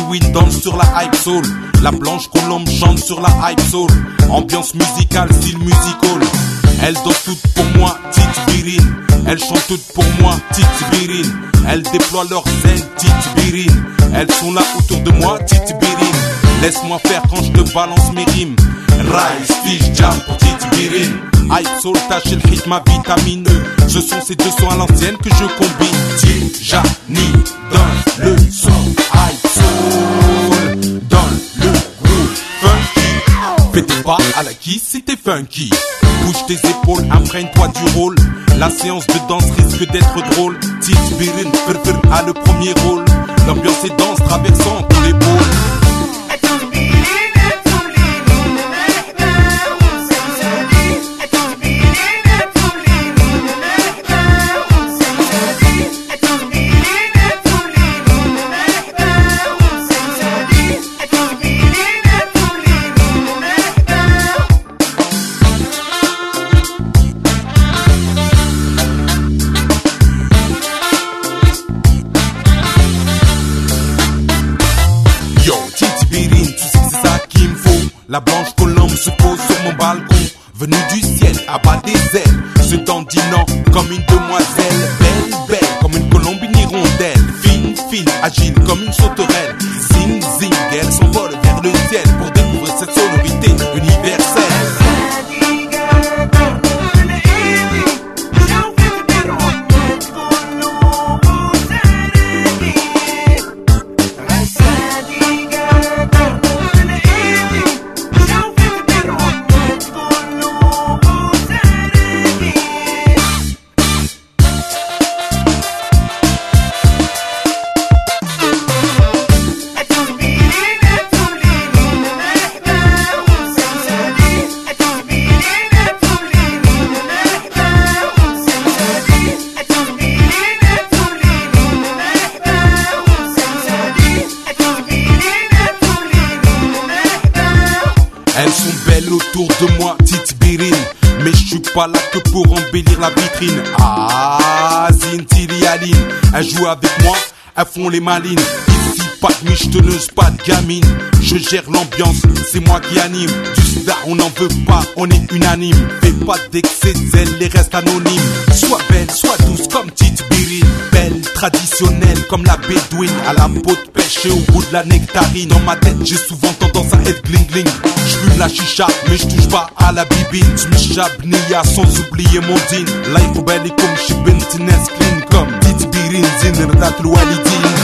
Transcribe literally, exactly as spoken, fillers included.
Baldwin danse sur la hype soul. La blanche colombe chante sur la hype soul. Ambiance musicale, style musical. Elles dansent toutes pour moi, Tite Birine. Elles chantent toutes pour moi, Tite Birine. Elles déploient leurs ailes, Tite Birine. Elles sont là autour de moi, Tite Birine. Laisse-moi faire quand je te balance mes rimes. Rise, fiche, jam pour Tite Birine. Hype soul, tâche le rythme, ma vitamine E. Ce sont ces deux sons à l'ancienne que je combine. Tijani dans le son. Hype soul dans le groove funky. Fais tes pas à la kiss si t'es funky. Bouge tes épaules, imprègne-toi du rôle. La séance de danse risque d'être drôle. Tite Birine, Fir a le premier rôle. L'ambiance est dense, traversant tous les pôles. La blanche colombe se pose sur mon balcon. Venue du ciel, abat des ailes, se dandinant comme une demoiselle. Belle, belle, comme une colombe, une hirondelle. Fine, fine, agile comme une sauterelle. Zing, zing, elle s'envole vers le ciel pour découvrir cette sonorité universelle. Elles sont belles autour de moi, Tite Birine. Mais je suis pas là que pour embellir la vitrine. Ah, Zintili Aline. Elles jouent avec moi, elles font les malines. Ici, pas de michetonneuse, pas de gamine. Je gère l'ambiance, c'est moi qui anime. Du star, on n'en veut pas, on est unanime. Fais pas d'excès de zèle, les restes anonymes. Sois belle, sois douce comme Tite Birine. Belle, traditionnelle comme la bédouine. À la peau de pêche et au bout de la nectarine. Dans ma tête, j'ai souvent tendance à être gling gling. J'fume la chicha, mais j'touche pas à la bibine. J'm'échappe Nia sans oublier mon din. Life belle comme j'suis bentines clean comme Tite Birine, Zinr dat l'Walidine.